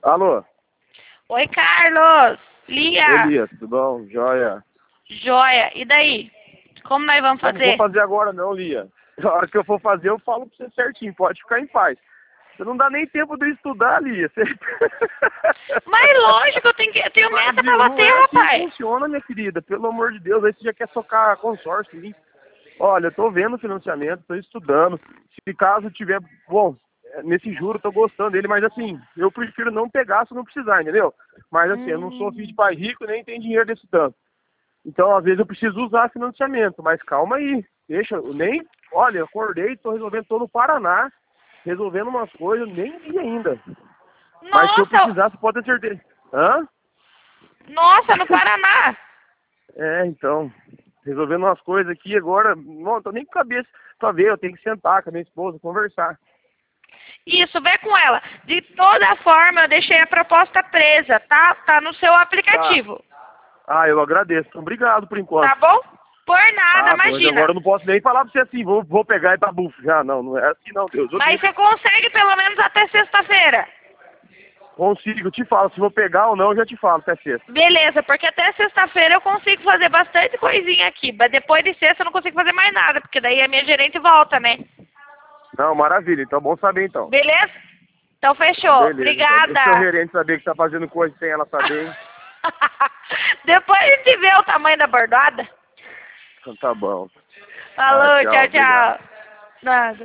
Alô? Oi, Carlos. Lia. Oi, Lia, tudo bom? Joia. Joia. E daí? Como nós vamos Eu não vou fazer? fazer agora não, Lia. Na hora que eu for fazer, eu falo pra você certinho, pode ficar em paz. Você não dá nem tempo de eu estudar, Lia. Você... Mas lógico, eu tenho meta pra Não bater, é assim que rapaz. funciona, minha querida. Pelo amor de Deus, aí você já quer socar consórcio em mim. Olha, eu tô vendo o financiamento, tô estudando. Se caso tiver, bom, nesse juro, tô gostando dele, mas assim, eu prefiro não pegar se não precisar, entendeu? Mas assim, eu não sou filho de pai rico, nem tenho dinheiro desse tanto. Então, às vezes, eu preciso usar financiamento, mas calma aí, deixa, eu nem, olha, eu acordei, tô resolvendo, tô no Paraná, resolvendo umas coisas, nem vi ainda. Mas se eu Nossa, precisar, você pode ter certeza. Hã? nossa, no Paraná. É, então, resolvendo umas coisas aqui agora, não tô nem com cabeça pra ver, eu tenho que sentar com a minha esposa, conversar. Isso, vê com ela. De toda forma, eu deixei a proposta presa, tá? Tá no seu Tá. aplicativo. Ah, eu agradeço, obrigado por Tá enquanto. bom? Por nada, Ah, mas imagina. agora eu não posso nem falar pra você assim, vou pegar e tá bufo já, não, não é assim não, Deus, eu Mas livre. você consegue pelo menos até sexta-feira. Consigo, eu te falo, se vou pegar ou não, eu já te falo, até sexta. Beleza, porque até sexta-feira eu consigo fazer bastante coisinha aqui. Mas depois de sexta eu não consigo fazer mais nada, porque daí a minha gerente volta, né? Não, maravilha, então bom saber então. Beleza? Então Então, fechou. beleza, então deixa o seu Obrigada. gerente saber que tá fazendo coisa sem ela saber, hein? Depois a gente vê o tamanho da bordoada. Então tá bom. Ah, Falou, tchau, tchau, obrigado. tchau. Nada.